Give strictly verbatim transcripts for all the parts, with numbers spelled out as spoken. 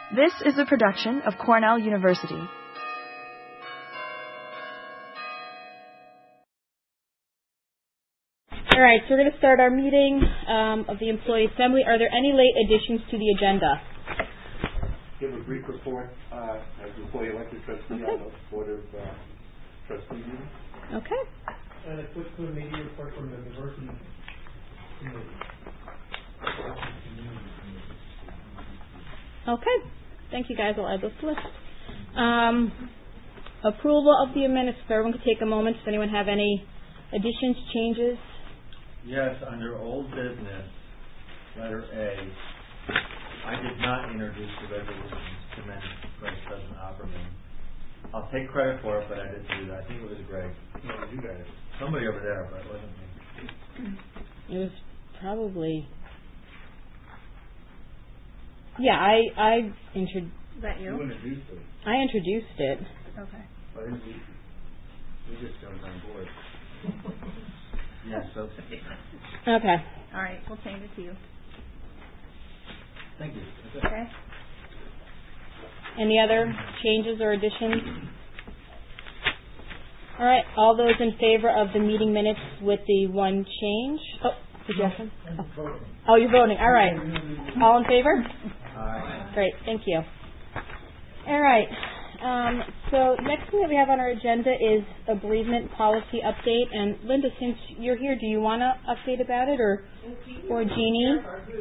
This is a production of Cornell University. All right, so we're going to start our meeting um, of the Employee Assembly. Are there any late additions to the agenda? Give a brief report uh, as employee elected trustee Okay. on the Board of uh, Trustee meeting. Okay. And a quick media report from the Diversity Committee. Okay. Thank you, guys. I'll add those to the list. Um, approval of the minutes. If everyone could take a moment. Does anyone have any additions, changes? Yes, under old business, letter A, I did not introduce the resolution to amend Vice President Opperman. I'll take credit for it, but I didn't do that. I think it was Greg. No, you got it. Somebody over there, but it wasn't me. It was probably... Yeah, I I introduced. Is that you? You introduced it. I introduced it. Okay. But we, we just jumped on board. Yes, so. Okay. All right, we'll change it to you. Thank you. That's it. Okay. Any other changes or additions? All right. All those in favor of the meeting minutes with the one change? Oh, suggestion? Oh. oh, you're voting. All right. All in favor? Aye. Great. Thank you. All right. Um, so next thing that we have on our agenda is a bereavement policy update. And Linda, since you're here, do you want to update about it, or or Jeannie?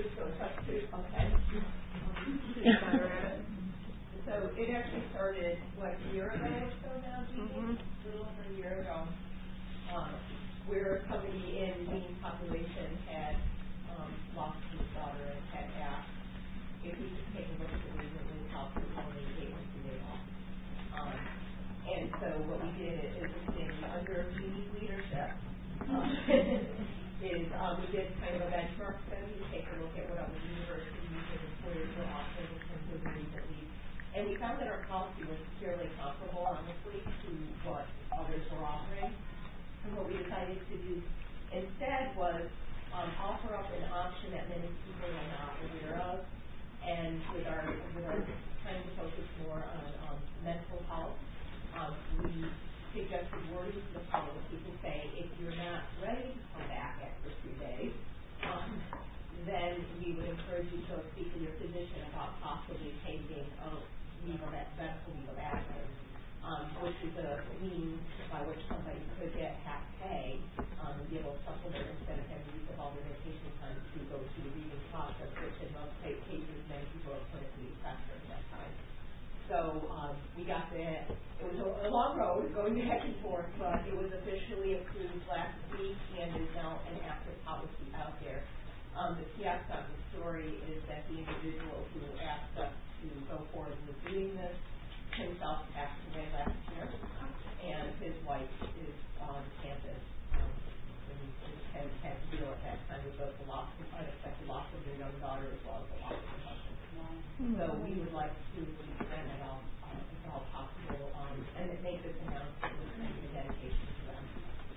So it actually started, what, a year ago or so now, Jeannie? Mm-hmm. A little over a year ago, um, where somebody in Jeannie's population had um, lost his daughter and had asked if we could take a look at the bereavement leave policy before they gave us the day off. Um, and so what we did is, in, under Jeannie's leadership, um, is um, we did kind of a benchmark study to take a look at what other universities and employers were offering in terms of bereavement leave. And we found that our policy was fairly comparable, honestly, to what others were offering. And what we decided to do instead was um, offer up an option that many people are not aware of. And with our, with our trying to focus more on um, mental health, um, we suggested wording to the policy to say, if you're not ready to come back after three days, um, then we would encourage you to speak with your physician about possibly taking a leave of medical leave of absence, um, which is a means by which somebody could get half pay um, and be able to supplement instead of having use of all their vacation time to go through the leaving process, which in most cases many people are clinically effective at that time. So um, we got that. It was a, a long road going back and forth, but it was officially approved last week and is now an active policy out there. Um, the P S on the story is that the individual who asked us to go forward with doing this himself passed away last year, and his wife is on campus um, and has had to deal at that time with both the loss, the unexpected loss of their young daughter as well as the loss of her husband. Mm-hmm. So we would like to extend that all, uh, if at all possible, um, and make this announcement with a dedication to them.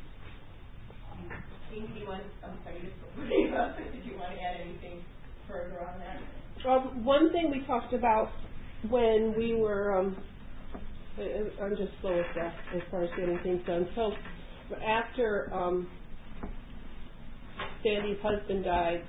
Jean, do you want, I'm sorry, you just did you want to add anything further on that? Um, one thing we talked about when we were, um, I'm just slow with that as far as getting things done. So after um, Sandy's husband died,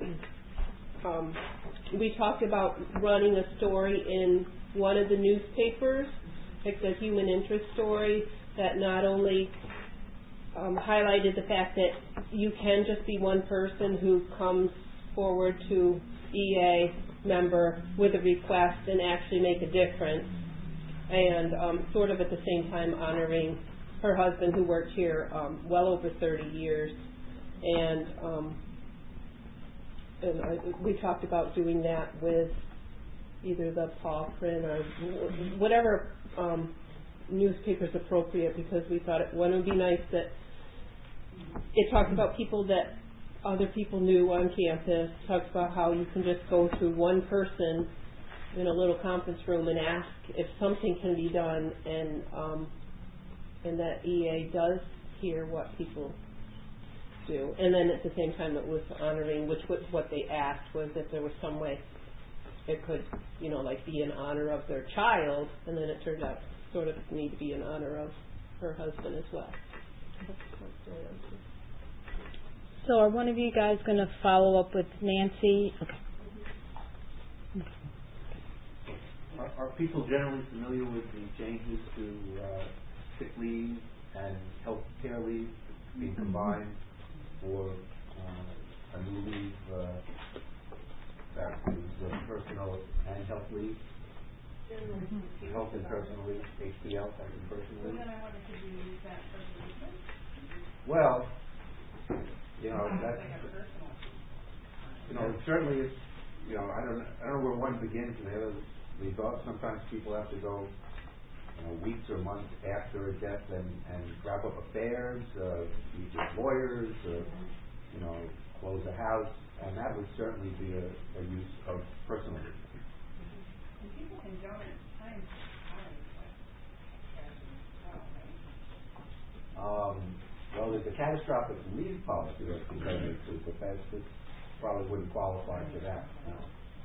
um, we talked about running a story in one of the newspapers, like the human interest story, that not only um, highlighted the fact that you can just be one person who comes forward to E A member with a request and actually make a difference, and um, sort of at the same time honoring her husband who worked here um, well over thirty years. And, um, and I, we talked about doing that with either the paw print or whatever um, newspaper is appropriate, because we thought it would be nice that it talked about people that other people knew on campus, talks about how you can just go to one person in a little conference room and ask if something can be done, and um, and that E A does hear what people do. And then at the same time it was honoring, which was what they asked, was if there was some way it could, you know, like be in honor of their child, and then it turned out sort of need to be in honor of her husband as well. So are one of you guys going to follow up with Nancy? Okay. Are, are people generally familiar with the changes to uh, sick leave and health care leave being combined for uh, a new leave uh, that is uh, personal and health leave? Mm-hmm. Health and personal leave, H P L, health and personal leave. Then I wanted to use that for the reason. Well, you know, that's, you know, it certainly is, you know, I don't, I don't know where one begins and the other leaves off. Sometimes people have to go, you know, weeks or months after a death and, and wrap up affairs, uh, meet with lawyers, uh, you know, close a house, and that would certainly be a, a use of personal leave. And people can donate time to time, like cash as well, right? Um, well, there's a catastrophic leave policy that's been done to, but that's, that probably wouldn't qualify for that. No.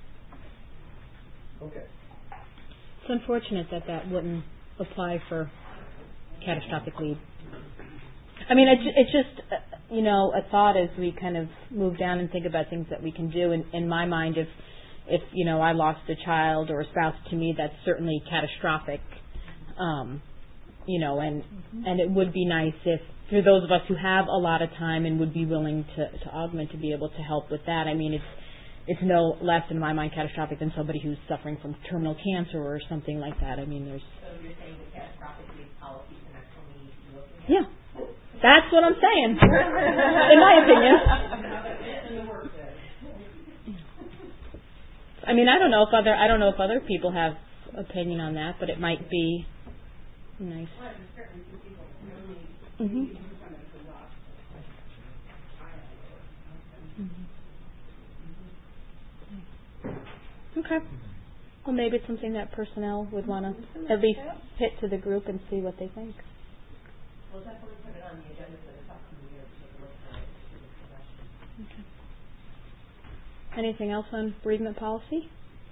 Okay. It's unfortunate that that wouldn't apply for catastrophic leave. I mean, it's, it's just, uh, you know, a thought as we kind of move down and think about things that we can do. In, in my mind, if, if, you know, I lost a child or a spouse, to me, that's certainly catastrophic. Um, you know, and mm-hmm. and it would be nice if, for those of us who have a lot of time and would be willing to, to augment to be able to help with that. I mean, it's it's no less, in my mind, catastrophic than somebody who's suffering from terminal cancer or something like that. I mean, there's... So you're saying the catastrophic leave policy is the next one we need to look at? Yeah. That's what I'm saying, in my opinion. I mean, I don't know if other I don't know if other people have opinion on that, but it might be nice. Mm-hmm. Okay. Well, maybe it's something that personnel would want to at least hit to the group and see what they think. We'll definitely put it on the agenda for the upcoming year to look at it. Okay. Anything else on bereavement policy?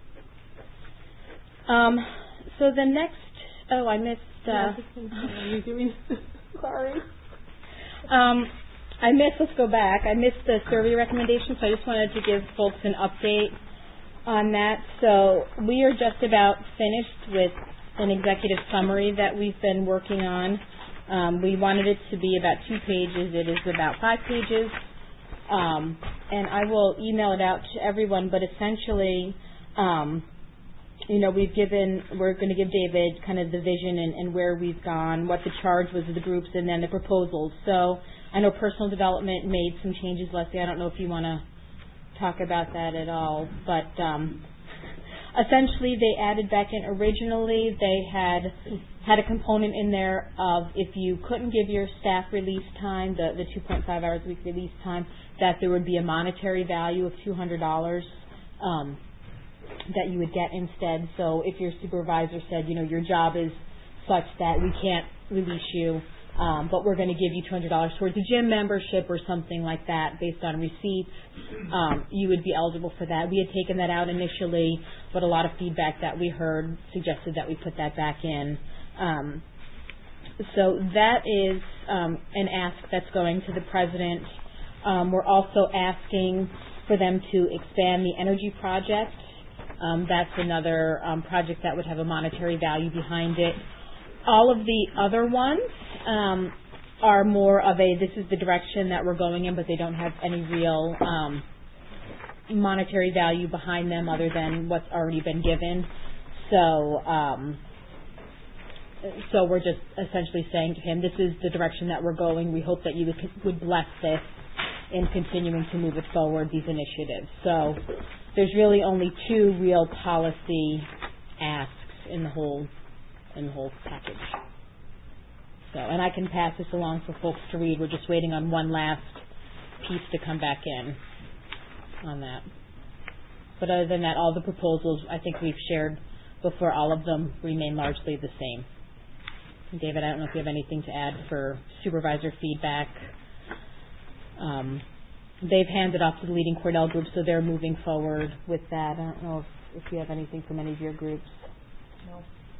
Um, so the next, oh, I missed, uh, Are you doing? sorry. Um, I missed, let's go back. I missed the survey recommendations, so I just wanted to give folks an update on that. So we are just about finished with an executive summary that we've been working on. Um, we wanted it to be about two pages. It is about five pages. Um, and I will email it out to everyone, but essentially, um, you know, we've given, we're going to give David kind of the vision and, and where we've gone, what the charge was of the groups, and then the proposals. So I know personal development made some changes, Leslie. I don't know if you want to talk about that at all, but um, essentially they added back in originally, they had had a component in there of if you couldn't give your staff release time, the, the two point five hours a week release time, that there would be a monetary value of two hundred dollars um, that you would get instead. So if your supervisor said, you know, your job is such that we can't release you, um, but we're going to give you two hundred dollars towards a gym membership or something like that based on receipts, um, you would be eligible for that. We had taken that out initially, but a lot of feedback that we heard suggested that we put that back in. Um, so that is um, an ask that's going to the president. Um, we're also asking for them to expand the energy project. Um, that's another um, project that would have a monetary value behind it. All of the other ones um, are more of a, this is the direction that we're going in, but they don't have any real um, monetary value behind them other than what's already been given. So, um, so we're just essentially saying to him, this is the direction that we're going. We hope that you would, would bless this in continuing to move it forward, these initiatives. So there's really only two real policy asks in the whole in the whole package. So, and I can pass this along for folks to read. We're just waiting on one last piece to come back in on that. But other than that, all the proposals I think we've shared before, all of them remain largely the same. David, I don't know if you have anything to add for supervisor feedback. Um, they've handed off to the leading Cornell group, so they're moving forward with that. I don't know if, if you have anything from any of your groups. No.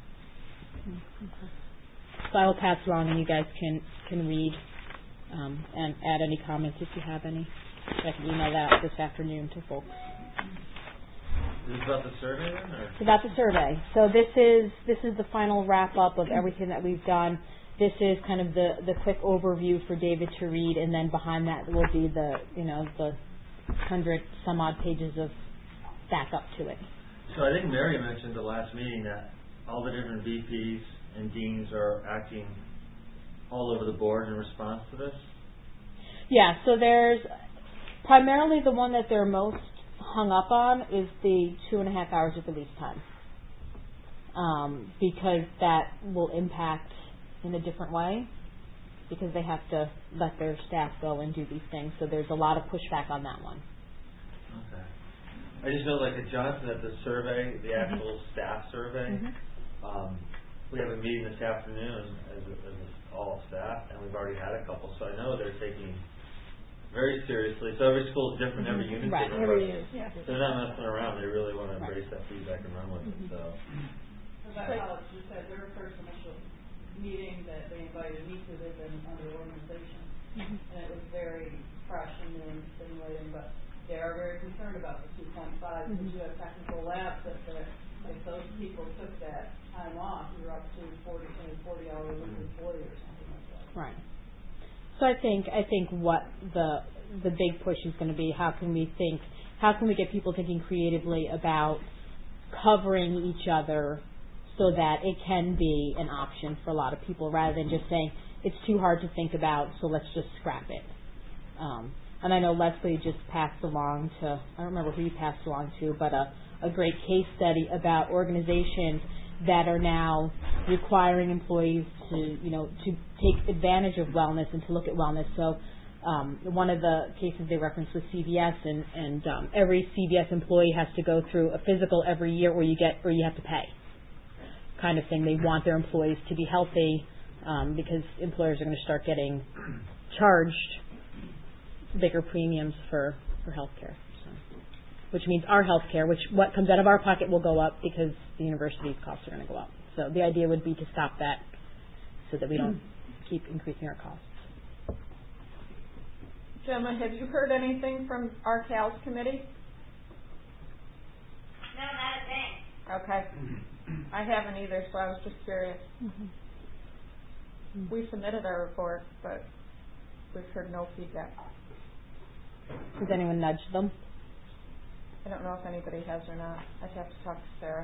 Okay. So I will pass along, and you guys can can read um, and add any comments if you have any. I can email that this afternoon to folks. Is this about the survey then, or? It's about the survey. So this is this is the final wrap up of everything that we've done. This is kind of the, the quick overview for David to read, and then behind that will be the you know the hundred some odd pages of backup to it. So I think Mary mentioned the last meeting that all the different V Ps and deans are acting all over the board in response to this. Yeah. So there's primarily the one that they're most hung up on is the two and a half hours of release time, um, because that will impact in a different way, because they have to let their staff go and do these things. So there's a lot of pushback on that one. Okay. I just know, like at Johnson, at the survey, the actual mm-hmm. staff survey, mm-hmm. um, we have a meeting this afternoon as, a, as a, all staff, and we've already had a couple. So I know they're taking very seriously. So every school is different, every unit is right. different. Every unit, yeah. They're not messing around. They really want to embrace right. that feedback and run with mm-hmm. it. So. So that's how you said their first initial meeting that they invited me to, they've been under organization, mm-hmm. and it was very fresh and new and stimulating. But they are very concerned about the two point five because mm-hmm. you have technical labs that, that if those people took that time off, you're up to forty, forty hour a week employee or something like that. Right. So I think I think what the the big push is going to be, how can we think, how can we get people thinking creatively about covering each other so that it can be an option for a lot of people, rather than just saying it's too hard to think about, so let's just scrap it. Um, and I know Leslie just passed along to, I don't remember who you passed along to, but a, a great case study about organizations that are now requiring employees to, you know, to take advantage of wellness and to look at wellness. So um, one of the cases they referenced was C V S, and, and um, every C V S employee has to go through a physical every year where you get, where you have to pay, kind of thing. They want their employees to be healthy um, because employers are going to start getting charged bigger premiums for, for health care. So, which means our health care, which what comes out of our pocket will go up because the university's costs are going to go up. So the idea would be to stop that so that we don't keep increasing our costs. Gemma, have you heard anything from our C A L S committee? No, not a thing. Okay. I haven't either, so I was just curious. Mm-hmm. We submitted our report, but we've heard no feedback. Has anyone nudged them? I don't know if anybody has or not. I'd have to talk to Sarah.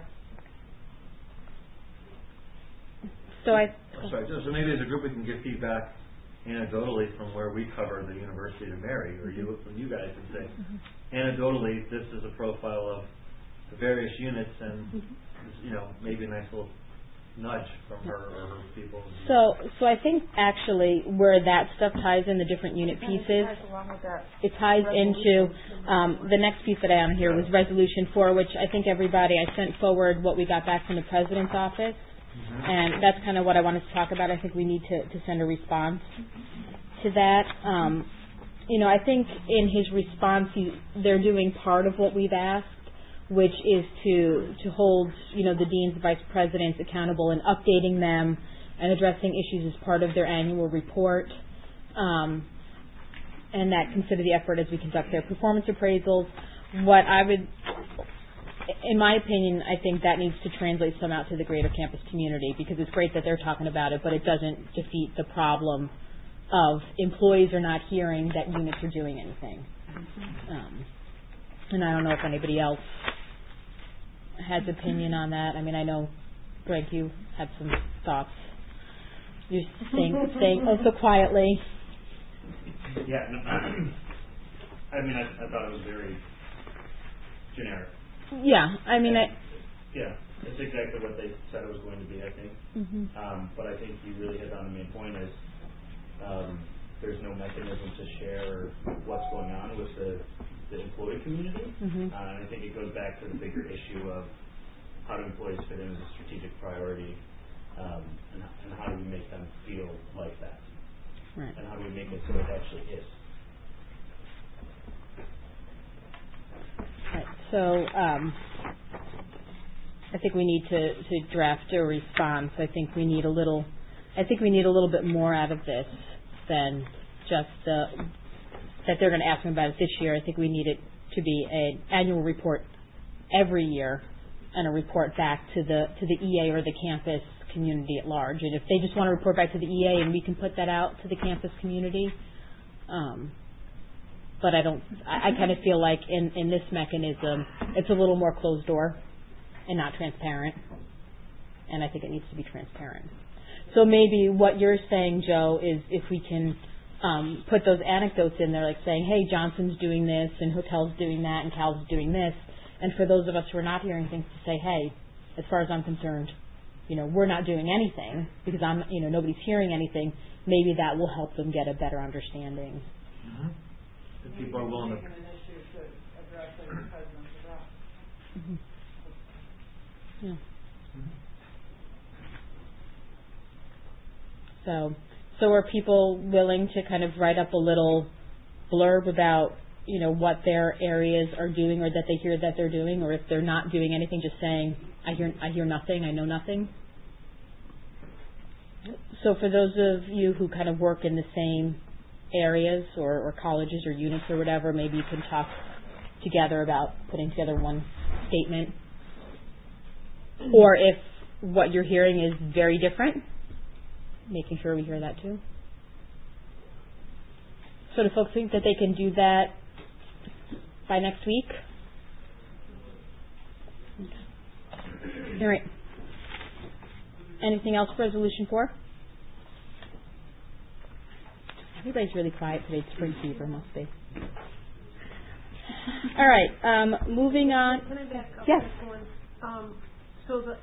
So I. Oh, sorry, so maybe as a group we can get feedback anecdotally from where we cover the University to Mary, or you from you guys, and say, mm-hmm. anecdotally, this is a profile of the various units, and mm-hmm. you know, maybe a nice little nudge from her or her people. So, so I think actually where that stuff ties in, the different unit pieces, it ties into um, the next piece that I have here was resolution four, which I think everybody, I sent forward what we got back from the president's office, mm-hmm. and that's kind of what I wanted to talk about. I think we need to, to send a response to that. Um, you know, I think in his response, he, they're doing part of what we've asked, which is to to hold, you know, the deans and vice presidents accountable and updating them and addressing issues as part of their annual report, um, and that consider the effort as we conduct their performance appraisals. What I would, in my opinion, I think that needs to translate some out to the greater campus community, because it's great that they're talking about it, but it doesn't defeat the problem of employees are not hearing that units are doing anything. Um, and I don't know if anybody else has opinion on that. I mean, I know, Greg, you had some thoughts. You're staying, staying oh so quietly. Yeah, no, I mean, I, I thought it was very generic. Yeah, I mean, I... Yeah, it's exactly what they said it was going to be, I think. Mm-hmm. Um, but I think you really hit on the main point is um, there's no mechanism to share what's going on with the the employee community, mm-hmm. uh, and I think it goes back to the bigger issue of how do employees fit in as a strategic priority, um, and, and how do we make them feel like that, right. and how do we make it so it actually is. So, um, I think we need to, to draft a response. I think we need a little, I think we need a little bit more out of this than just the, that they're going to ask me about it this year. I think we need it to be an annual report every year and a report back to the, to the E A or the campus community at large. And if they just want to report back to the E A and we can put that out to the campus community, um, but I don't, I, I kind of feel like in, in this mechanism, it's a little more closed door and not transparent. And I think it needs to be transparent. So maybe what you're saying, Joe, is if we can um, put those anecdotes in there, like saying, hey, Johnson's doing this, and Hotel's doing that, and Cal's doing this. And for those of us who are not hearing things, to say, hey, as far as I'm concerned, you know, we're not doing anything because I'm, you know, nobody's hearing anything. Maybe that will help them get a better understanding. Mm-hmm. If people are willing to. An issue to address it as president address. Mm-hmm. Yeah. Mm-hmm. So, so are people willing to kind of write up a little blurb about, you know, what their areas are doing, or that they hear that they're doing, or if they're not doing anything, just saying, I hear, I hear nothing, I know nothing? So for those of you who kind of work in the same areas or, or colleges or units or whatever, maybe you can talk together about putting together one statement. Or if what you're hearing is very different, making sure we hear that too. So do folks think that they can do that by next week? All right. Anything else for resolution four? Everybody's really quiet today. It's spring fever, must be. All right. Um, moving on. Can I back up? Yes. One? Um, so the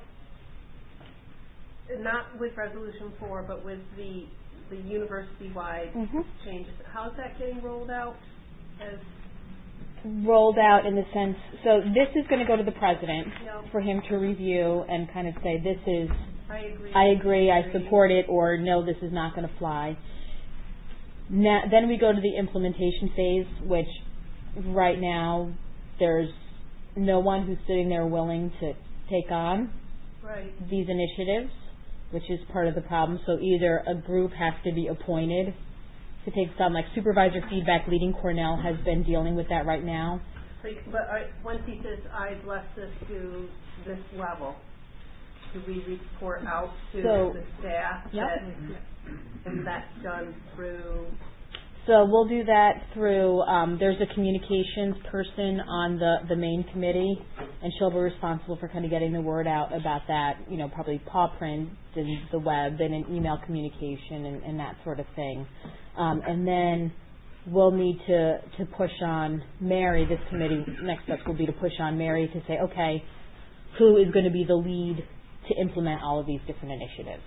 not with resolution four, but with the the university-wide mm-hmm. changes. How's that getting rolled out? As rolled out in the sense, so this is going to go to the president Yep. for him to review and kind of say, this is, I agree, I agree, I support it, or no, this is not going to fly. Now, then we go to the implementation phase, which right now there's no one who's sitting there willing to take on right. these initiatives, which is part of the problem. So either a group has to be appointed to take some, like Supervisor Feedback Leading Cornell has been dealing with that right now. So, but I, once he says, I've left this to this level, do we report out to so, the staff? Yep. That, and that's done through? So we'll do that through, um, there's a communications person on the, the main committee, and she'll be responsible for kind of getting the word out about that, you know, probably paw print and the web and an email communication and, and that sort of thing. Um, and then we'll need to, to push on Mary, this committee, next steps will be to push on Mary to say, okay, who is going to be the lead to implement all of these different initiatives?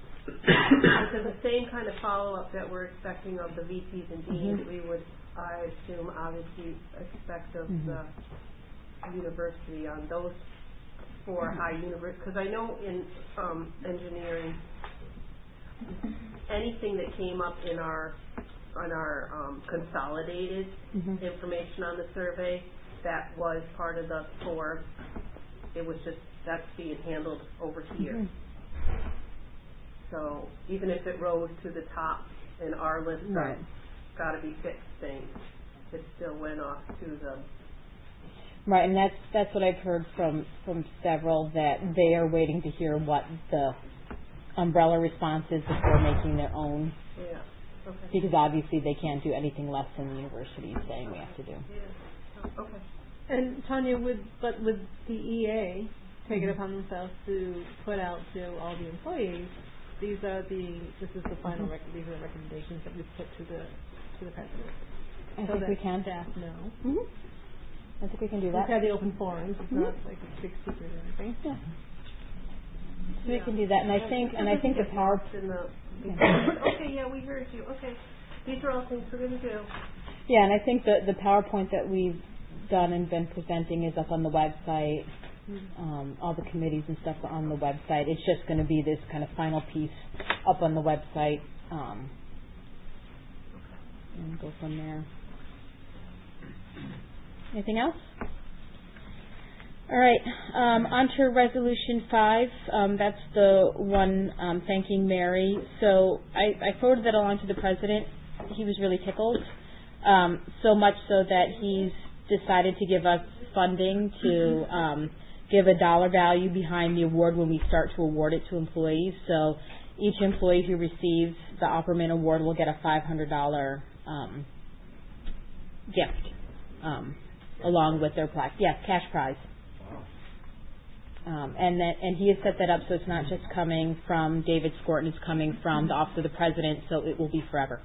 So the same kind of follow-up that we're expecting of the V Ps and deans, mm-hmm. we would, I assume, obviously expect of mm-hmm. the university on those four high universities. Because I know in um, engineering, anything that came up in our on our um, consolidated mm-hmm. information on the survey, that was part of the four. It was just, that's being handled over here. Mm-hmm. So even if it rose to the top in our list right. of got to be fixed things, it still went off to the... Right, and that's that's what I've heard from, from several, that they are waiting to hear what the umbrella response is before making their own. Yeah, okay. Because obviously they can't do anything less than the university is saying we have to do. Yeah, oh, okay. And Tanya, would but would the E A take it upon themselves to put out to all the employees, these are the this is the final rec- these are the recommendations that we've put to the to the president. I so think that we can. Staff know. Mm-hmm. I think we can do that. We've got the open forums. It's mm-hmm. not like a big secret or anything. Yeah. So yeah. we can do that, and I think and I think the power. In the, yeah. Okay, yeah, we heard you. Okay, these are all things we're going to do. Yeah, and I think the the PowerPoint that we've done and been presenting is up on the website. Um, all the committees and stuff are on the website. It's just going to be this kind of final piece up on the website, um, and go from there. Anything else? All right, um, on to resolution five. Um, that's the one um, thanking Mary. So I, I forwarded that along to the president. He was really tickled, um, so much so that he's decided to give us funding to um, give a dollar value behind the award when we start to award it to employees. So each employee who receives the Opperman Award will get a five hundred dollars um, gift um, along with their plaque. Yes, cash prize. Um, and that, and he has set that up so it's not just coming from David Scorton, it's coming from the Office of the President, so it will be forever.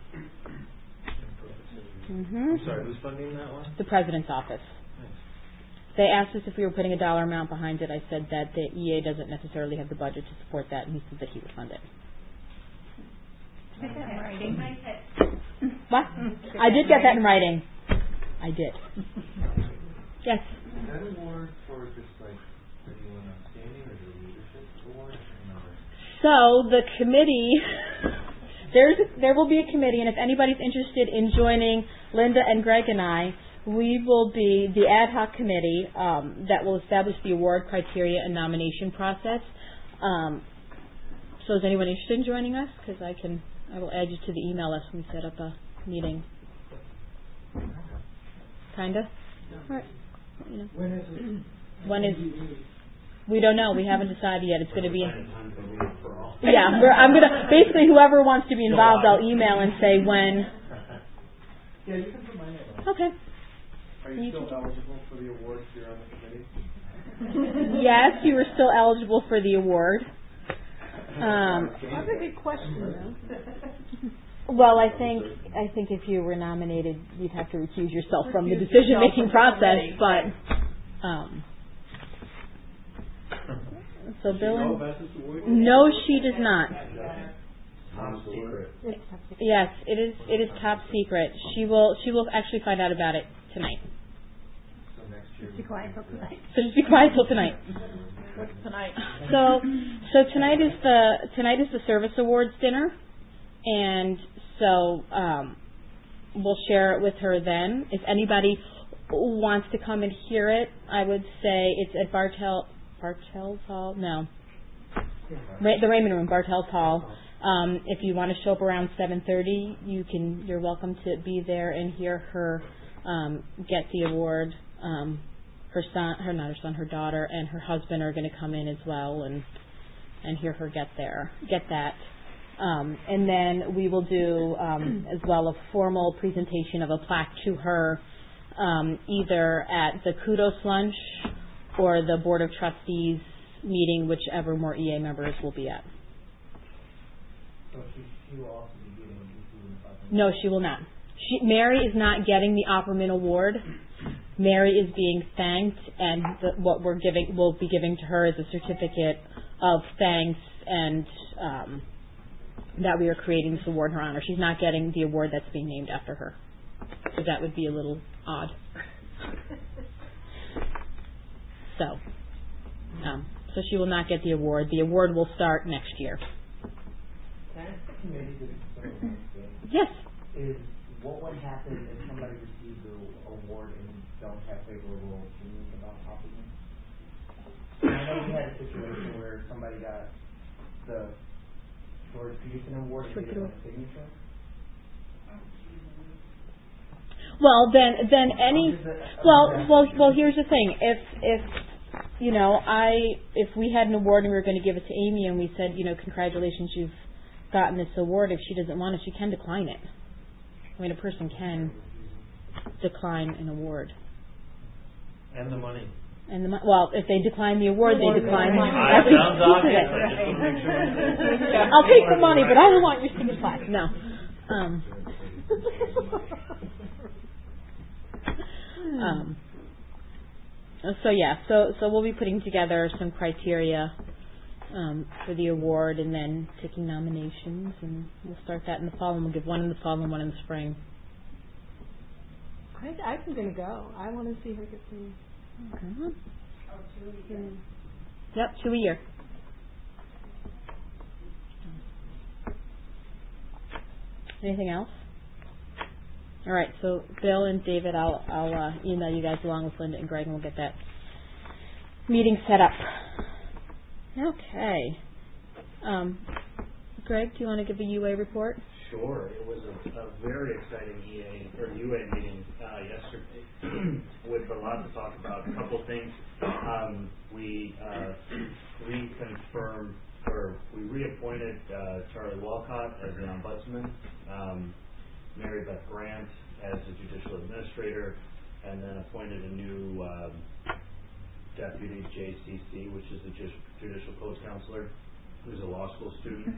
Mm-hmm. Sorry, who's funding that one? The President's office. Nice. They asked us if we were putting a dollar amount behind it. I said that the E A doesn't necessarily have the budget to support that, and he said that he would fund it. Get that in writing. What? I did get that in writing. I did. Yes. Is that award for just like anyone outstanding or the leadership award? So the committee, there's there will be a committee, and if anybody's interested in joining Linda and Greg and I, we will be the ad hoc committee um, that will establish the award criteria and nomination process. Um, so is anyone interested in joining us? Because I can, I will add you to the email list when we set up a meeting. Kinda. All right. You know. When is it? When is? We don't know. We haven't decided yet. It's going to be. In, yeah, we're, I'm gonna basically whoever wants to be involved, I'll email and say when. Yeah, you can put my name on. Okay. Are you still eligible for the awards here on the committee? Yes, you are still eligible for the award. Um, That's a good question, though. well, I think I think if you were nominated, you'd have to recuse yourself from the decision-making process. But um, so Bill, and, no, she does not. Top secret. Yes, it is. It is top secret. She will. She will actually find out about it tonight. So next year. Just be quiet till tonight. So just be quiet till tonight. What's tonight? So, so tonight is the tonight is the service awards dinner, and so um, we'll share it with her then. If anybody wants to come and hear it, I would say it's at Bartell Bartell's Hall. No, Ra- the Raymond Room, Bartell's Hall. Um, if you want to show up around seven thirty, you can. You're welcome to be there and hear her um, get the award. Um, her son, her not her son, her daughter, and her husband are going to come in as well and and hear her get there, get that. Um, and then we will do um, as well a formal presentation of a plaque to her, um, either at the Kudos Lunch or the Board of Trustees meeting, whichever more E A members will be at. So she, she will also be getting the No, she will not. She, Mary is not getting the Opperman Award. Mary is being thanked, and the, what we're giving, we'll be giving to her is a certificate of thanks and um, that we are creating this award in her honor. She's not getting the award that's being named after her. So that would be a little odd. So, um, so she will not get the award. The award will start next year. Yes. Is what would happen if somebody receives an award and don't have favorable opinions about Opperman? I know we had a situation where somebody got the George Peterson Award and they didn't have a signature. Well, then, then any, well, well, well. Here's the thing: if, if, you know, I, if we had an award and we were going to give it to Amy, and we said, you know, congratulations, you've gotten this award. If she doesn't want it, she can decline it. I mean, a person can decline an award. And the money. And the mo- well, if they decline the award, they decline I every sounds piece of obvious. it. I just want to make sure. I'll take the money, but I don't want your stupid plaque. No. Um. um. So yeah, so so we'll be putting together some criteria um, for the award, and then taking nominations, and we'll start that in the fall, and we'll give one in the fall and one in the spring. I, I'm going to go. I want to see her get the. Okay. Yep, two a year. Anything else? All right. So Bill and David, I'll I'll uh, email you guys along with Linda and Greg, and we'll get that meeting set up. Okay. Um, Greg, do you want to give a U A report? Sure. It was a, a very exciting E A or U A meeting uh, yesterday with a lot to talk about. A couple things. Um, we uh, reconfirmed or we reappointed uh, Charlie Walcott as the ombudsman, um, Mary Beth Grant as the judicial administrator, and then appointed a new um, deputy J C C, which is the judicial code counselor, who's a law school student.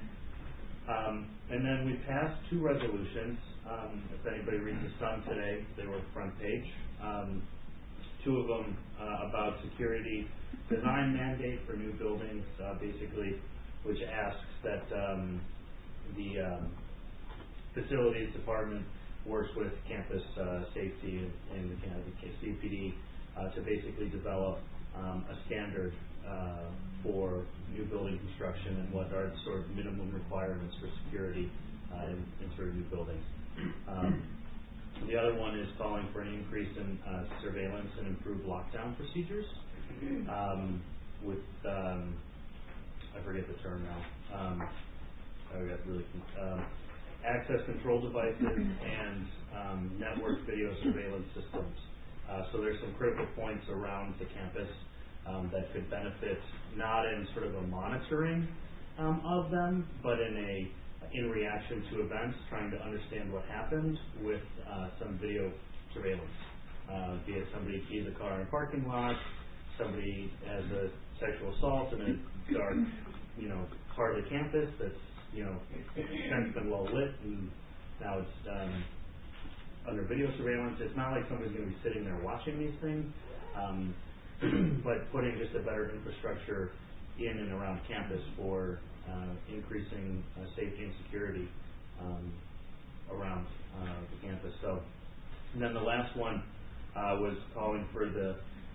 Um, and then we passed two resolutions. Um, if anybody reads the Sun today, they were front page. Um, two of them uh, about security design mandate for new buildings, uh, basically, which asks that um, the um, facilities department works with campus uh, safety and, and you know, the C P D uh, to basically develop um, a standard uh, for new building construction and what are the sort of minimum requirements for security uh, in, in sort of new buildings. Um, the other one is calling for an increase in uh, surveillance and improved lockdown procedures um, with, um, I forget the term now, um, I got really, um, access control devices and um, network video surveillance systems. Uh, so there's some critical points around the campus um, that could benefit not in sort of a monitoring um, of them, but in a in reaction to events, trying to understand what happened with uh, some video surveillance. Uh, be it somebody keys a car in a parking lot, somebody has a sexual assault in a dark, you know, part of the campus that's, you know, fenced and well lit, and now it's um, under video surveillance. It's not like somebody's going to be sitting there watching these things, um, but putting just a better infrastructure in and around campus for uh, increasing uh, safety and security um, around uh, the campus. So, and then the last one uh, was calling for the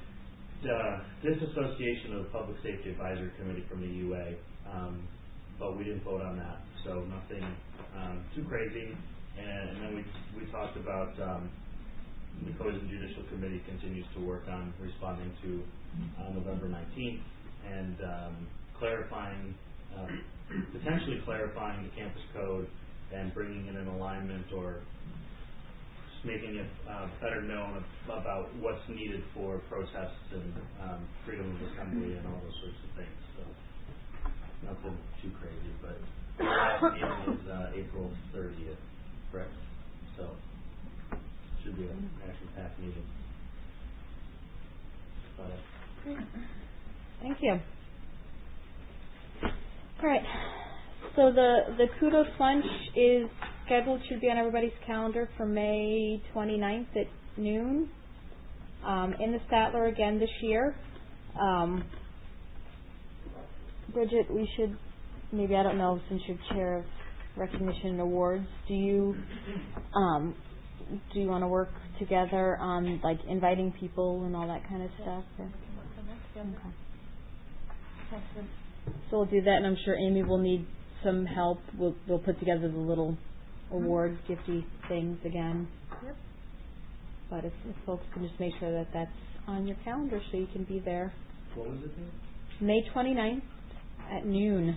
uh, disassociation of the Public Safety Advisory Committee from the U A. Um, but we didn't vote on that, so nothing um, too crazy. And, and then we we talked about um, the Codes and Judicial Committee continues to work on responding to uh, November nineteenth and um, clarifying, uh, potentially clarifying the campus code and bringing it in alignment or just making it uh, better known about what's needed for protests and um, freedom of assembly and all those sorts of things. So. Nothing too crazy, but the last meeting is uh, April thirtieth, correct? So, should be an action-packed meeting. Great. Thank you. All right. So the, the Kudos Lunch is scheduled, should be on everybody's calendar for May twenty-ninth at noon um, in the Statler again this year. Um, Bridget, we should, maybe, I don't know, since you're chair of recognition and awards, do you um, do you want to work together on, like, inviting people and all that kind of stuff? Or? Okay. So we'll do that, and I'm sure Amy will need some help. We'll, we'll put together the little award gifty things again. Yep. But if, if folks can just make sure that that's on your calendar so you can be there. What was it then? May twenty-ninth. At noon.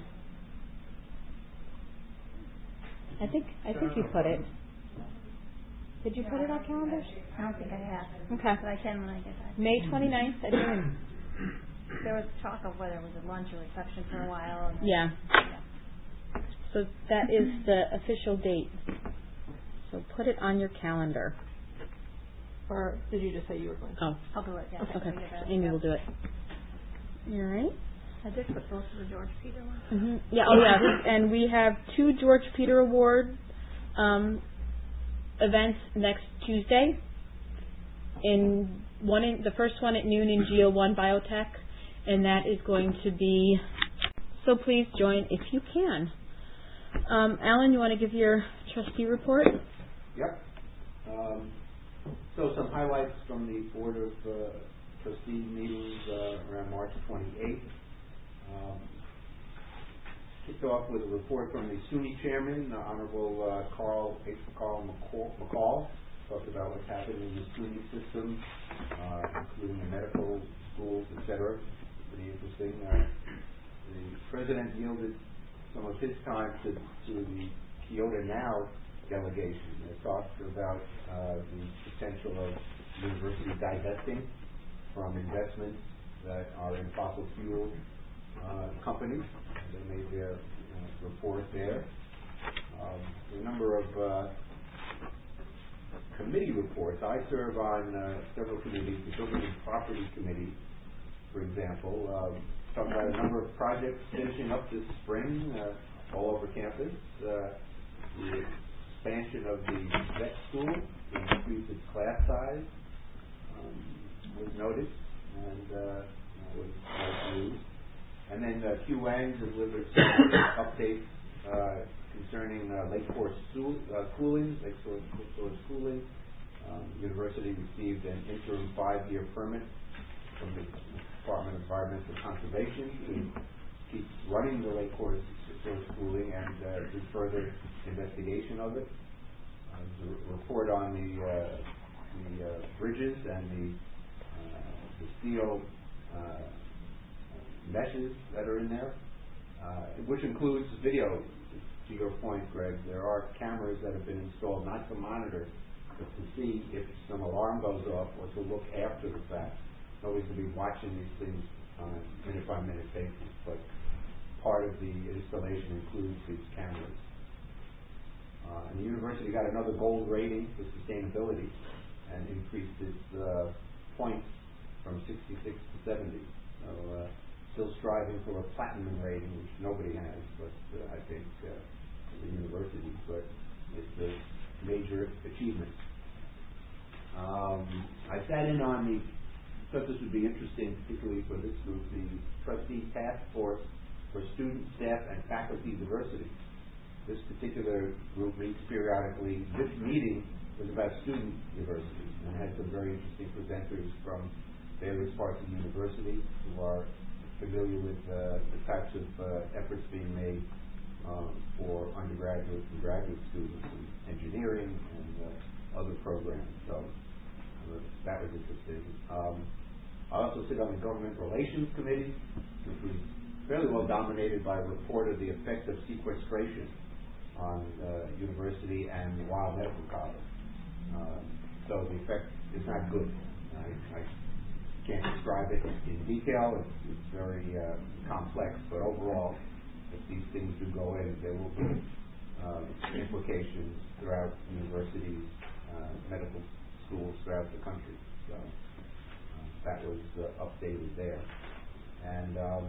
I think I think you put it. Did you put it on calendar? I don't think I have. Okay. But I can when I get back. May twenty-ninth at noon. There was talk of whether it was a lunch or reception for a while. And yeah. yeah. So that is the official date. So put it on your calendar. Or did you just say you were going to? Oh. I'll do it, yeah. Okay. So Amy will do it. All right. I did put both of the George Peter ones. Mm-hmm. Yeah, oh yeah, and we have two George Peter Award um, events next Tuesday. In one, in, the first one at noon in G O one Biotech, and that is going to be. So please join if you can. Um, Alan, you want to give your trustee report? Yep. Um, so some highlights from the Board of uh, Trustee meetings uh, around March twenty-eighth. Um, kicked off with a report from the SUNY chairman, uh, Honorable uh, Carl H. Carl McCall, McCall. Talked about what's happening in the SUNY system, uh, including the medical schools, et cetera. pretty interesting. Uh, the president yielded some of his time to, to the Kyoto Now delegation. They talked about uh, the potential of university divesting from investments that are in fossil fuel uh, companies. They made their uh, report there. Um, a number of uh, committee reports. I serve on uh, several committees, the Building and Property Committee, for example, um, talking about a number of projects finishing up this spring uh, all over campus. Uh, the expansion of the vet school to increase its class size um, was noted and uh, was nice news. And then uh, Q Wang delivered some updates uh, concerning uh, Lake Forest school, uh, cooling, Lake Forest cooling. Um, the university received an interim five-year permit from the Department of Environmental Conservation to keep running the Lake Forest cooling and uh, do further investigation of it. Uh, there's a report on the uh, the uh, bridges and the uh, the steel uh, meshes that are in there, uh, which includes video. To your point, Greg, there are cameras that have been installed not to monitor, but to see if some alarm goes off or to look after the fact. Nobody's going to be watching these things on a minute-by-minute basis, but part of the installation includes these cameras. Uh, and the university got another gold rating for sustainability and increased its uh, points from sixty-six to seventy. So, uh, still striving for a platinum rating, which nobody has, but uh, I think uh, the university, but it's a major achievement. Um, I sat in on the, thought this would be interesting, particularly for this group, the trustee task force for student, staff, and faculty diversity. This particular group meets periodically. This meeting was about student diversity and had some very interesting presenters from various parts of the university who are familiar with uh, the types of uh, efforts being made um, for undergraduate and graduate students in engineering and uh, other programs. So uh, that was interesting. Um, I also sit on the Government Relations Committee, which was fairly well dominated by a report of the effect of sequestration on uh, university and Weill Medical College. Uh, so the effect is not good. I, I can't describe it in detail. It's, it's very uh, complex, but overall, if these things do go in, there will be uh, implications throughout universities, uh, medical schools throughout the country. So uh, that was uh, updated there. And um,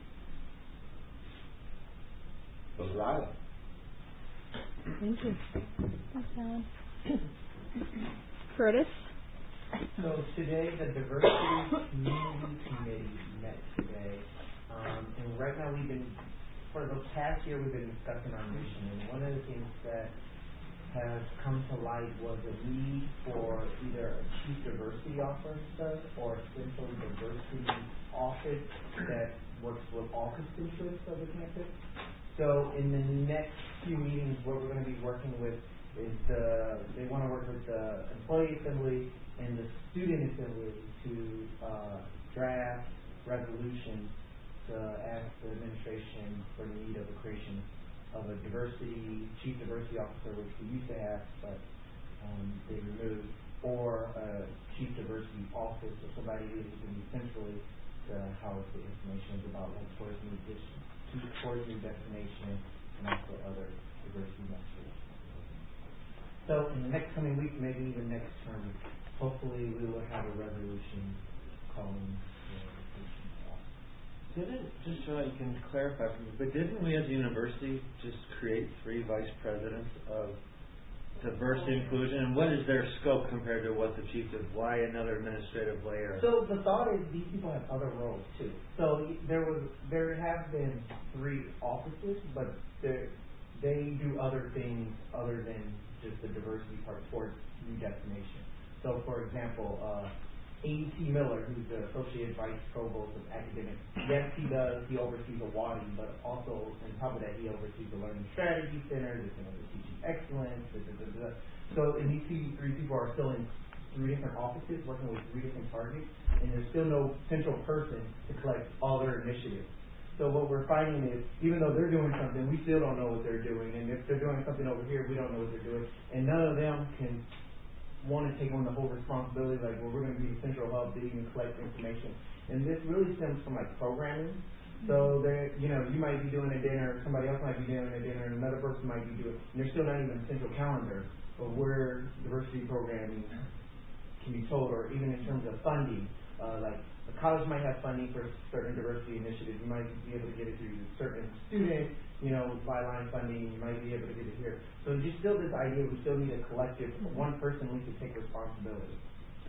those are items. Thank you. Thanks, Alan. Curtis? So today, the Diversity Community Committee met today, um, and right now we've been, for the past year, we've been discussing our mission, and one of the things that has come to light was a need for either a chief diversity officer or a central diversity office that works with all constituents of the campus. So in the next few meetings, what we're going to be working with is the, they want to work with the employee assembly and the student assembly to uh, draft resolutions to ask the administration for the need of the creation of a diversity, chief diversity officer, which we used to have, but um, they removed, or a chief diversity office, or somebody who can be centrally to house the information about like towards new dish, towards new destination, and also other diversity messages. So in the next coming week, maybe even next term, hopefully we will have a resolution calling the Didn't, just so I can clarify, but didn't we as a university just create three vice presidents of diversity inclusion? And what is their scope compared to what the chief did? Why another administrative layer? So the thought is these people have other roles too. So there was, there have been three offices, but they they do other things other than just the diversity part towards new destination. So for example, uh, A T Miller, who's the Associate Vice Provost of Academics, yes, he does, he oversees the W A D I, but also on top of that, he oversees the Learning Strategy Center, the Center for Teaching Excellence, da, da, da, da. So, and these three people are still in three different offices working with three different targets, and there's still no central person to collect all their initiatives. So what we're finding is, even though they're doing something, we still don't know what they're doing, and if they're doing something over here, we don't know what they're doing, and none of them can want to take on the whole responsibility, like, well, we're going to be the central hub that you can collect information. And this really stems from, like, programming. So, there, you know, you might be doing a dinner, somebody else might be doing a dinner, and another person might be doing, and there's still not even a central calendar of where diversity programming can be told, or even in terms of funding. Uh, like, a college might have funding for certain diversity initiatives. You might be able to get it through certain students, you know, byline funding. You might be able to get it here. So just still this idea, we still need a collective, one person needs to take responsibility.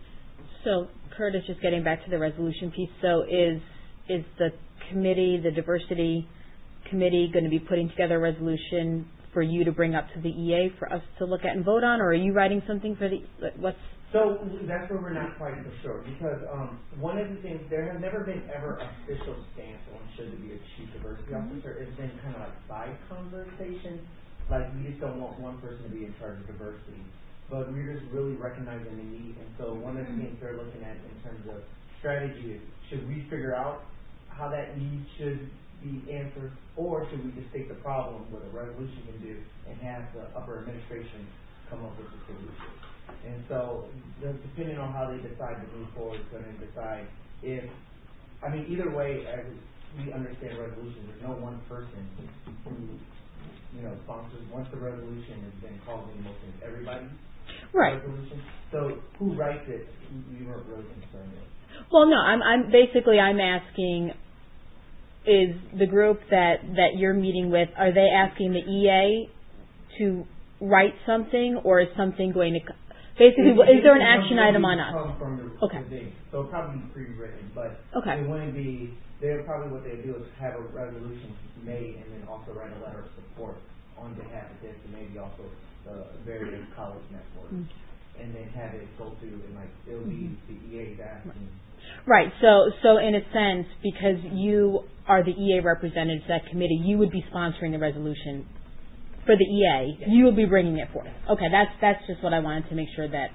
So, Curtis, just getting back to the resolution piece, so is is the committee, the diversity committee, going to be putting together a resolution for you to bring up to the E A for us to look at and vote on, or are you writing something for the, what's? So that's where we're not quite so sure, because um, one of the things, there has never been ever official stance on should there be a chief diversity Mm-hmm. officer. It's been kind of like side conversations, like we just don't want one person to be in charge of diversity. But we're just really recognizing the need, and so one of the things they're looking at in terms of strategy is, should we figure out how that need should be answered, or should we just take the problem, what a resolution can do, and have the upper administration come up with a solution? And so, the, depending on how they decide to move forward, is going to decide if, I mean, either way, as we understand resolutions, there's no one person who, you know, sponsors. Once the resolution has been called in motion, it's everybody. Right. Resolution. So, who writes it? We weren't really concerned with. Well, no, I'm, I'm basically I'm asking, is the group that that you're meeting with, are they asking the E A to write something, or is something going to? Basically, it, is there an it action item on us? From the, okay. The so it'll probably be pre-written, but okay. it wouldn't be. They're probably what they do is have a resolution made and then also write a letter of support on behalf of this, and maybe also the various college networks, mm-hmm. and then have it go through and like it'll be the E A's asking. Right. So, so in a sense, because you are the E A representative to that committee, you would be sponsoring the resolution. For the E A, yes. You will be bringing it forth. Okay, that's that's just what I wanted to make sure that.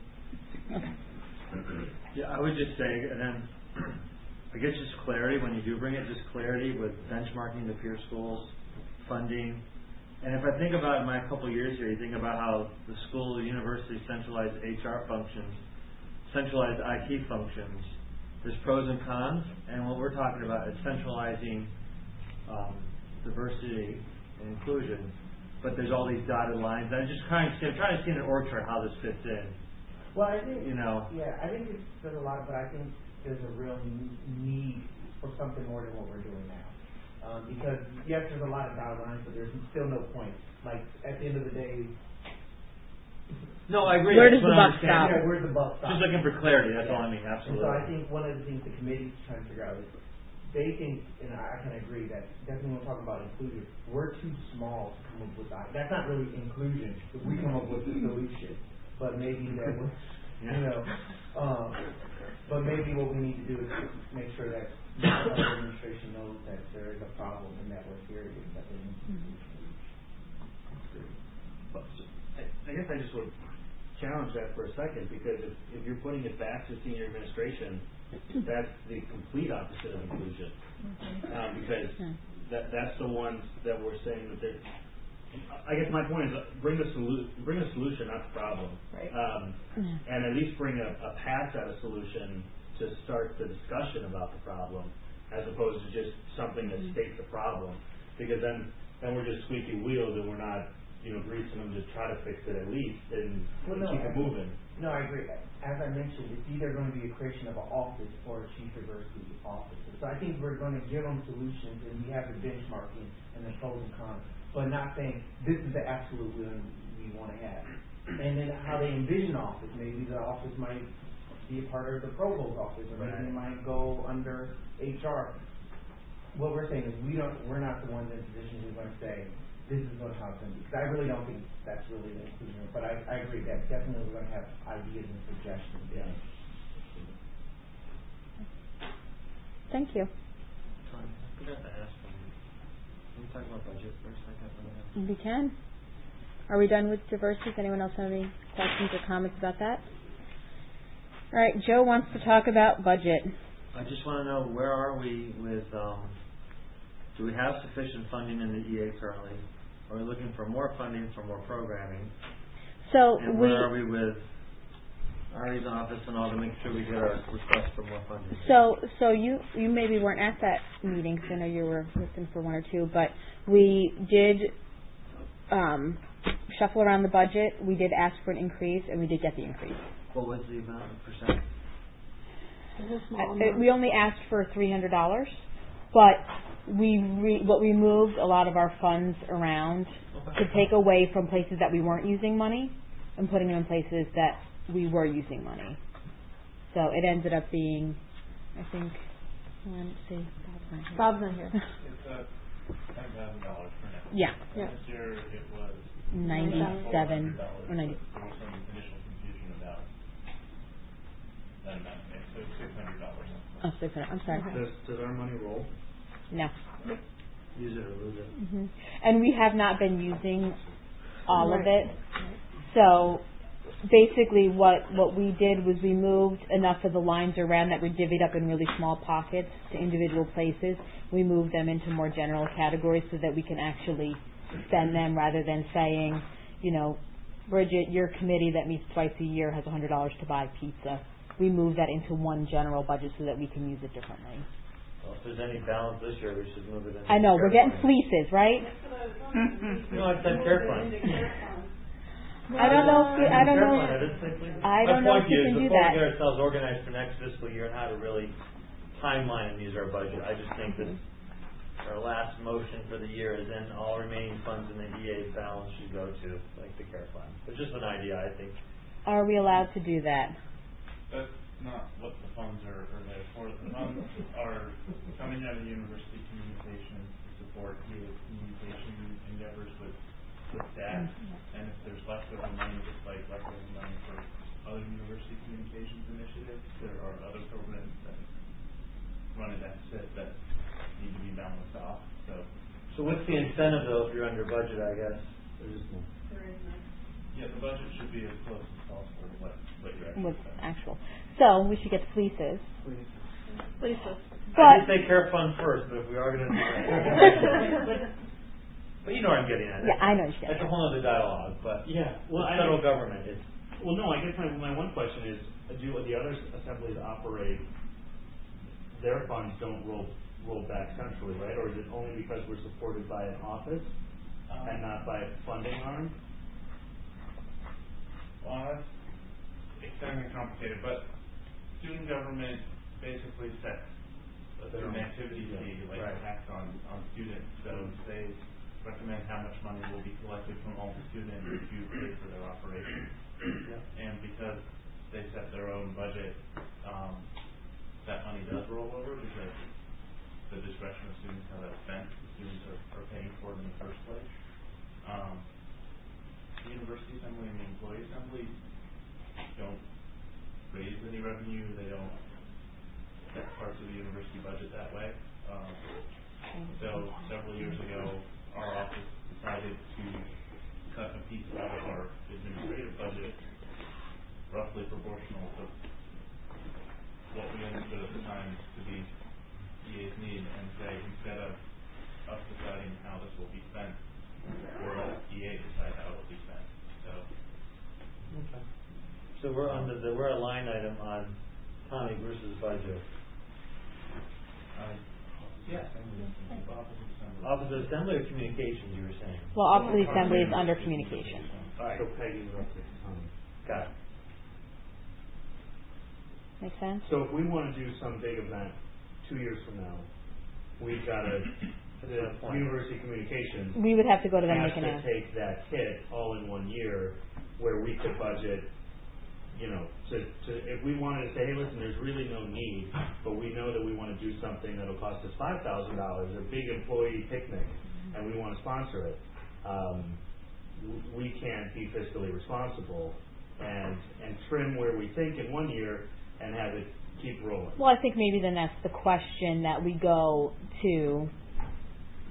Okay. Yeah, I would just say, and then I guess just clarity when you do bring it, just clarity with benchmarking the peer schools, funding, and if I think about my couple of years here, you think about how the school, the university centralized H R functions, centralized I T functions. There's pros and cons, and what we're talking about is centralizing um, diversity and inclusion. But there's all these dotted lines. I'm just kind of I'm trying to see in an org chart how this fits in. Well, I think you know. Yeah, I think it's, there's a lot, but I think there's a real need for something more than what we're doing now. Um, because yes, there's a lot of dotted lines, but there's still no point. Like at the end of the day. No, I agree. Where does the buck stop? Yeah, where's the buck stop? Just looking for clarity. That's yeah. all I mean. Absolutely. And so I think one of the things the committee's trying to figure out is. They think, and I can agree that definitely when we talk about inclusion, we're too small to come up with that. That's not really inclusion. If we come up with the solution, but maybe that was, you know, um, but maybe what we need to do is make sure that the administration knows that there is a problem and that we're serious. That they need to do. I guess I just would challenge that for a second, because if, if you're putting it back to senior administration, that's the complete opposite of inclusion, um, because that that's the ones that we're saying that they're. I guess my point is uh, bring the solu- bring a solution, not the problem, right. um, and at least bring a, a pass at a solution to start the discussion about the problem, as opposed to just something that states the problem, because then then we're just squeaky wheels and we're not you know greasing them to try to fix it at least and well, no, keep I, it moving. No, I agree. As I mentioned, it's either going to be a creation of an office or a chief diversity officer. So I think we're going to give them solutions, and we have the benchmarking and the pros and cons, but not saying this is the absolute one we want to have. And then how they envision the office. Maybe the office might be a part of the provost office, or maybe it might go under H R. What we're saying is we don't. We're not the ones in position who's going to say this is what how it's going to be. Because I really don't think that's really the inclusion. But I, I agree that definitely we're going to have ideas and suggestions. Yeah. Thank you. I forgot to ask them. Can we talk about budget for a second? We can. Are we done with diversity? Does anyone else have any questions or comments about that? All right, Joe wants to talk about budget. I just want to know, where are we with, um, do we have sufficient funding in the E A currently? Are we looking for more funding for more programming? So and we, where are we with Ari's office and all to make sure we get our request for more funding? So, so you you maybe weren't at that meeting, because I know you were listening for one or two, but we did um, shuffle around the budget. We did ask for an increase, and we did get the increase. What was the amount of percent? Uh, we only asked for three hundred dollars, but we re, what we moved a lot of our funds around to take away from places that we weren't using money and putting them in places that we were using money. So it ended up being, I think, let's see, Bob's not here. It's uh, ten thousand dollars for now. Yeah. yeah. This year it was ninety-seven or ninety. There was some initial confusion about that amount. So it's six hundred dollars. Oh, six hundred. I'm sorry. Does, does our money roll? No. Use it or lose it. Mm-hmm. And we have not been using all right. of it. So basically what, what we did was we moved enough of the lines around that were divvied up in really small pockets to individual places. We moved them into more general categories so that we can actually spend them, rather than saying, you know, Bridget, your committee that meets twice a year has one hundred dollars to buy pizza. We moved that into one general budget so that we can use it differently. Well, if there's any balance this year, we should move it in. I know, we're getting fleeces, right? No, I said care fund. I don't know if we, I don't know. I don't know if we can do that. My point is, before we get ourselves organized for next fiscal year and how to really timeline and use our budget, I just think that our last motion for the year is then all remaining funds in the E A's balance should go to, like, the care fund. It's just an idea, I think. Are we allowed to do that? That's not what the funds are, are there for. The funds are coming out of university communications to support the communication endeavors with, with staff. And if there's leftover money, just like leftover money for other university communications initiatives, there are other programs that run a deficit that need to be balanced off. So, so what's the incentive though if you're under budget? I guess there's no. There is none. Yeah, the budget should be as close as possible to what, what you're actually With spending. actual. So we should get fleeces. Fleeces. I did say care fund first, but if we are going to do that. But you know what I'm getting at. Yeah, I know. That's a whole other dialogue, but yeah, well, the I federal government is. Well, no, I guess my, my one question is, do the other assemblies operate, their funds don't roll roll back centrally, right? Or is it only because we're supported by an office um, and not by a funding arm? Well, that's extremely complicated, but student government basically sets a student activity fee, like right. a tax on, on students. So they recommend how much money will be collected from all the students to pay for their operation. Yeah. And because they set their own budget, um, that money does roll over because the discretion of students how that's spent, the students are, are paying for it in the first place. Um, the University Assembly and the Employee Assembly don't raise any revenue. They don't set parts of the university budget that way. Um, so several years ago, our office decided to cut a piece out of our administrative budget, roughly proportional to what we understood at the time to be E A's need, and say instead of us deciding how this will be spent, we'll let E A decide how it will be spent. So, okay. So we're under the we're a line item on Tommy Bruce's budget. Uh, yeah. Office of Assembly or Communications, you were saying? Well, Office of the Assembly is under Communications. All right. So Peggy's roughly Tommy. Got it. Make sense? So if we want to do some big event two years from now, we've got to, the University Communications we would have to go to them and has make an to ask. take that hit all in one year, where we could budget, you know, to, to if we wanted to say, hey, listen, there's really no need, but we know that we want to do something that'll cost us five thousand dollars, a big employee picnic, and we want to sponsor it. Um, w- we can't be fiscally responsible and and trim where we think in one year and have it keep rolling. Well, I think maybe then that's the question that we go to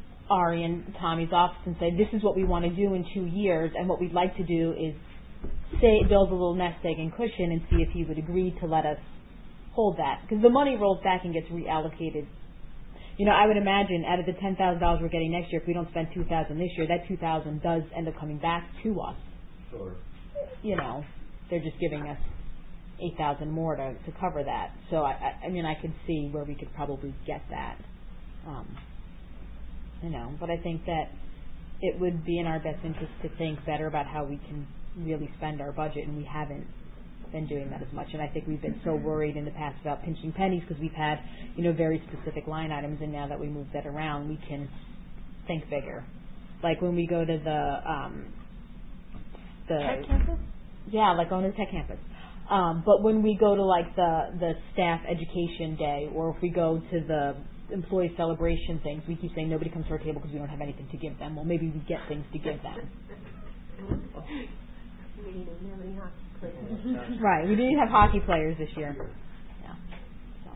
Ari and Tommy's office and say, this is what we want to do in two years, and what we'd like to do is say build a little nest egg and cushion and see if he would agree to let us hold that, because the money rolls back and gets reallocated. You know, I would imagine out of the ten thousand dollars we're getting next year, if we don't spend two thousand this year, that two thousand does end up coming back to us. Sure. You know, they're just giving us eight thousand more to to cover that. So I, I I mean I could see where we could probably get that. Um, you know, but I think that it would be in our best interest to think better about how we can really spend our budget, and we haven't been doing that as much. And I think we've been so worried in the past about pinching pennies because we've had, you know, very specific line items, and now that we move that around, we can think bigger. Like when we go to the um, the Tech campus? Yeah, like going to the tech campus. Um, but when we go to like the the staff education day, or if we go to the employee celebration things, we keep saying nobody comes to our table because we don't have anything to give them. Well, maybe we get things to give them. We didn't have any hockey players. Right, we didn't have hockey players this year. Yeah. So.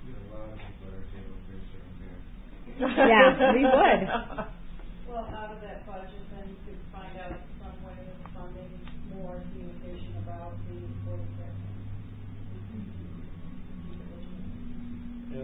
Yeah, we would. Well, out of that budget, then you could find out some way of funding more communication about the employee care. Yeah.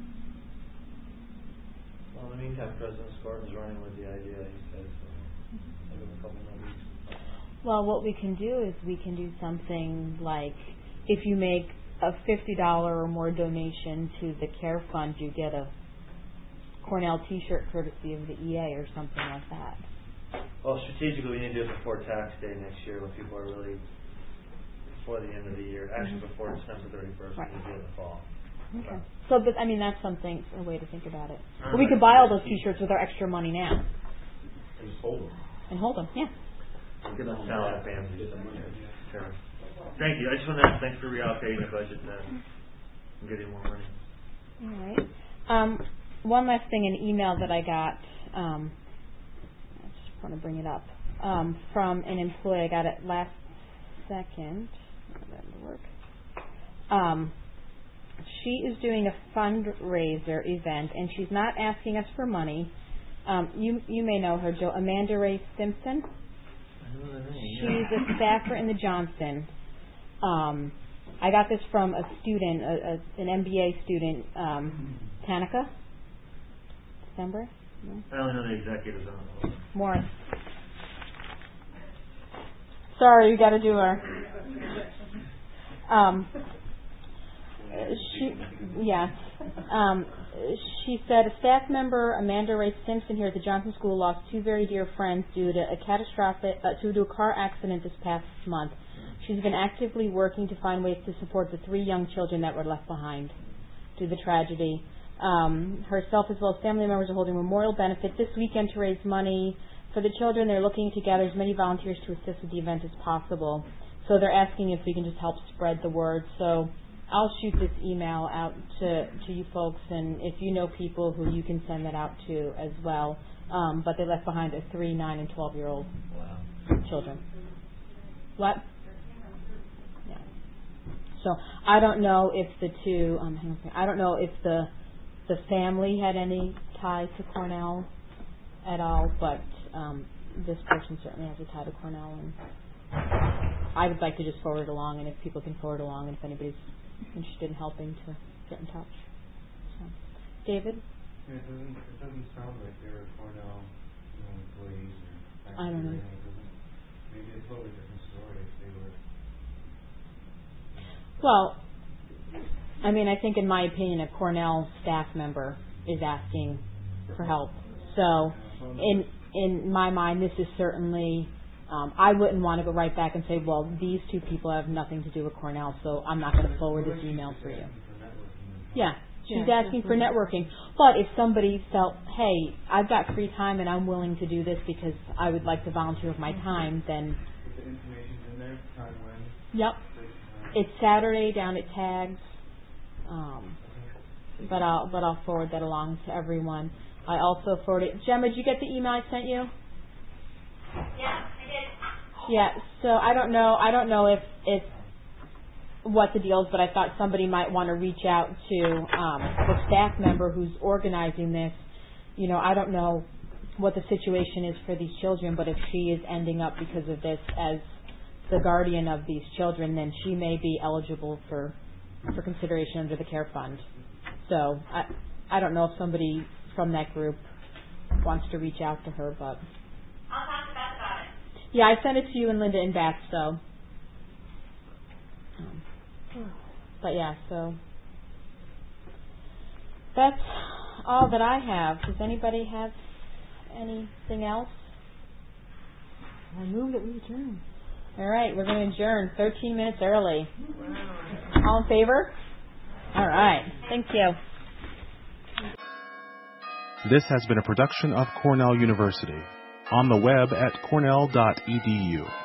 Well, in the meantime, President Scorton's running with the idea, he says, so give him a couple more weeks. Well, what we can do is we can do something like if you make a fifty dollars or more donation to the care fund, you get a Cornell T-shirt courtesy of the E A or something like that. Well, strategically, we need to do it before tax day next year when people are really, before the end of the year, actually Mm-hmm. before December thirty-first, Right. we do it in the fall. Okay. So, but I mean, that's something, a way to think about it. All But we right. could buy all those T-shirts with our extra money now And just hold them. and hold them. Yeah. Give them salad fans. Sure. Thank you. I just want to thanks for reallocating the budget then and getting more money. All right. Um, one last thing, an email that I got. Um, I just want to bring it up um, from an employee. I got it last second. That didn't work. Um, she is doing a fundraiser event, and she's not asking us for money. Um, you you may know her, Jo Amanda Ray Simpson. She's a staffer in the Johnston. Um, I got this from a student, a, a, an M B A student, um, Tanika. December? No? I only know the executives on it. Morris. Sorry, you got to do her. Um, she, yes. Um, she said a staff member, Amanda Ray Simpson, here at the Johnson School, lost two very dear friends due to a catastrophic, uh, due to a car accident this past month. She's been actively working to find ways to support the three young children that were left behind due to the tragedy. Um, herself as well as family members are holding a memorial benefit this weekend to raise money for the children. They're looking to gather as many volunteers to assist with the event as possible. So they're asking if we can just help spread the word. So I'll shoot this email out to, to you folks, and if you know people who you can send that out to as well. Um, but they left behind a three, nine, and twelve-year-old Wow. children. What? Yeah. So I don't know if the two. Um, hang on a second. I don't know if the the family had any tie to Cornell at all, but um, this person certainly has a tie to Cornell, and I would like to just forward it along, and if people can forward it along, and if anybody's interested in helping, to get in touch. So, David? Yeah, it doesn't, it doesn't sound like they're Cornell, you know, employees or I don't know. It doesn't, maybe it's a totally different story if they were. Well, I mean, I think in my opinion, a Cornell staff member is asking for help. So, in in my mind, this is certainly. Um, I wouldn't want to go right back and say, well, these two people have nothing to do with Cornell, so I'm not going to forward this email for you. Yeah, she's Yeah, asking for networking. But if somebody felt, hey, I've got free time and I'm willing to do this because I would like to volunteer with my time, then. The information's in there, time when. Yep. It's Saturday down at Tags. Um, but I'll but I'll forward that along to everyone. I also forwarded. Gemma, did you get the email I sent you? Yeah. Yeah, so I don't know. I don't know if if what the deal is, but I thought somebody might want to reach out to um, the staff member who's organizing this. You know, I don't know what the situation is for these children, but if she is ending up because of this as the guardian of these children, then she may be eligible for for consideration under the care fund. So I I don't know if somebody from that group wants to reach out to her, but I'll talk to Beth about it. yeah, I sent it to you and Linda and Beth. So, um, but yeah, so that's all that I have. Does anybody have anything else? I move that we adjourn. All right, we're going to adjourn thirteen minutes early. All in favor? All right. Thank you. This has been a production of Cornell University. On the web at cornell dot e d u.